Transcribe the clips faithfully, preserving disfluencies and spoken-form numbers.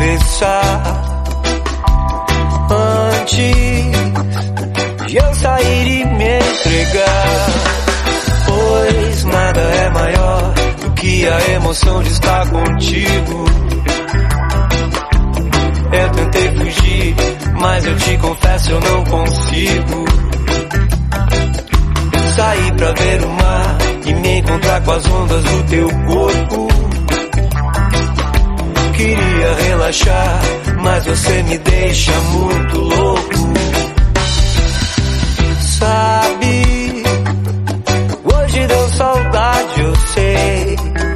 conversar antes de eu sair e me entregar. Pois nada é maior do que a emoção de estar contigo. Eu tentei fugir, mas eu te confesso eu não consigo. Sair pra ver o mar e me encontrar com as ondas do teu corpo. Queria relaxar, mas você me deixa muito louco. Sabe, hoje deu saudade, eu sei.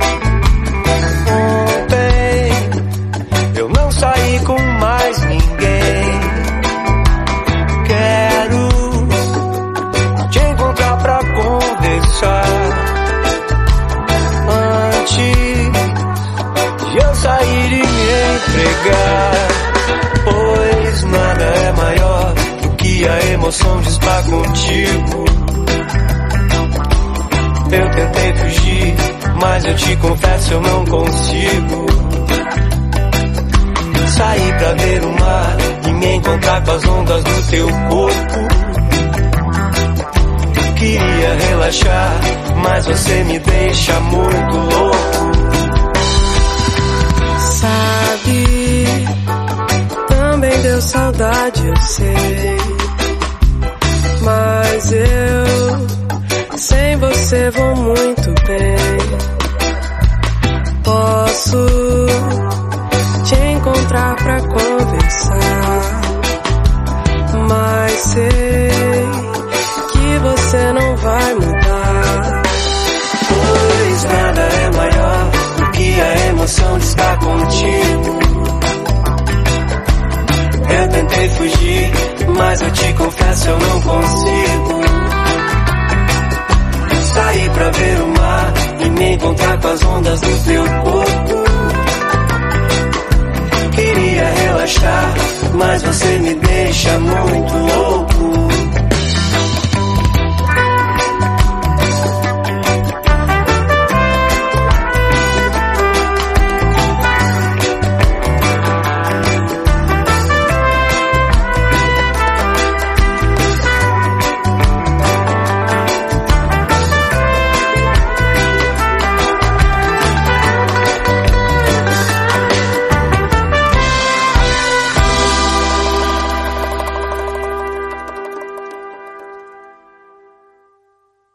Ontem eu não saí com mais ninguém. Quero te encontrar pra conversar antes de eu sair e me entregar. Pois nada é maior do que a emoção de estar contigo. Eu tentei fugir, mas eu te confesso eu não consigo. Sair pra ver o mar e me encontrar com as ondas do teu corpo. Queria relaxar, mas você me deixa muito louco. Sabe, também deu saudade, eu sei. Mas eu, sem você vou muito bem. Posso te encontrar pra conversar, mas sei que você não vai mudar. Pois nada é maior do que a emoção de estar contigo. Eu tentei fugir, mas eu te confesso eu não consigo. Sair pra ver o mar e me encontrar com as ondas do teu corpo.